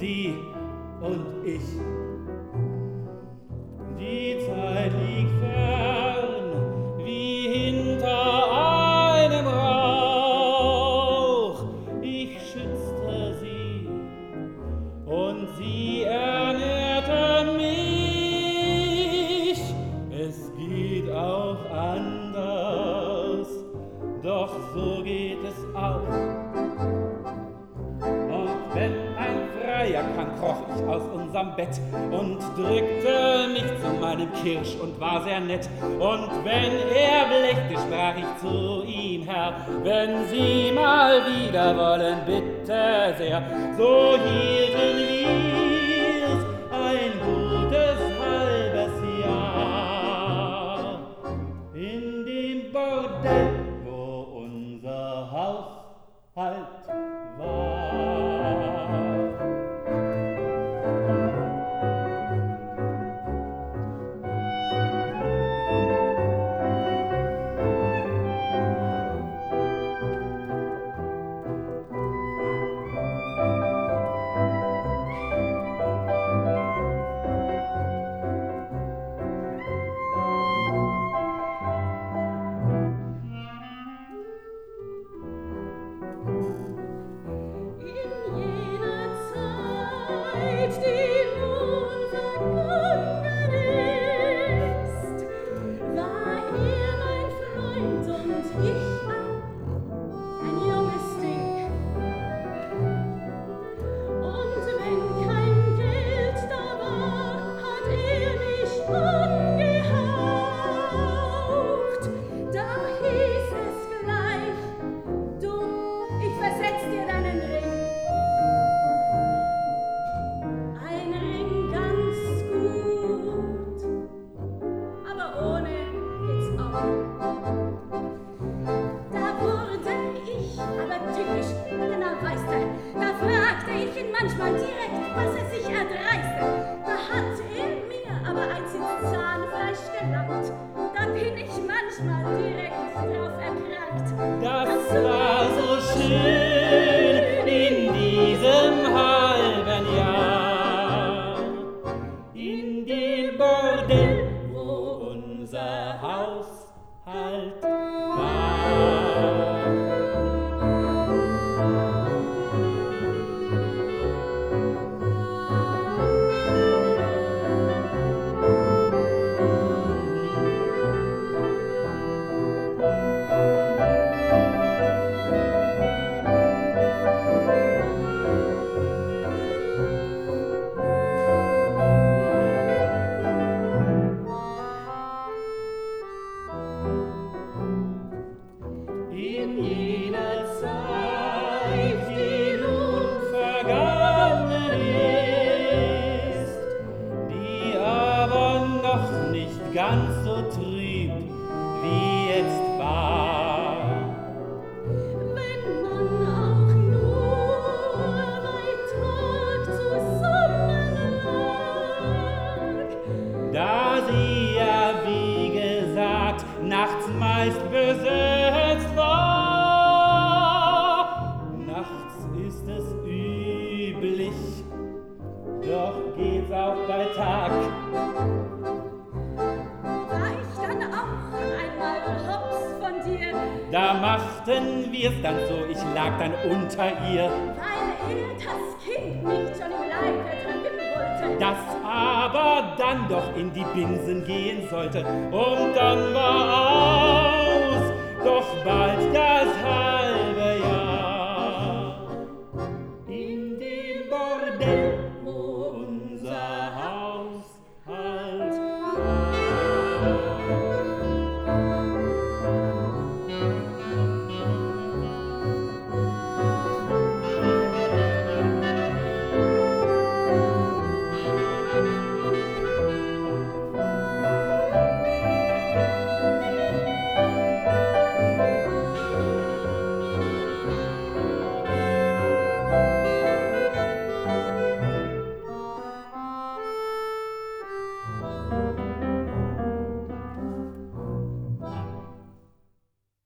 sie und ich. Die Zeit liegt fern, wie hinter einem Rauch. Ich schützte sie und sie ernährte mich. Es geht auch anders, doch so geht es auch. Und wenn ein Freier kam, kroch ich aus unserem Bett und drückte mich zu meinem Kirsch und war sehr nett. Und wenn er blächte, sprach ich zu ihm, Herr, wenn Sie mal wieder wollen, bitte sehr. So hielten wir's ein gutes halbes Jahr in dem Bordell, wo unser Haushalt war. Da machten wir's dann so, ich lag dann unter ihr. Weil das Kind nicht schon im Leibe drücken wollte. Das aber dann doch in die Binsen gehen sollte. Und dann war aus, doch bald das Hals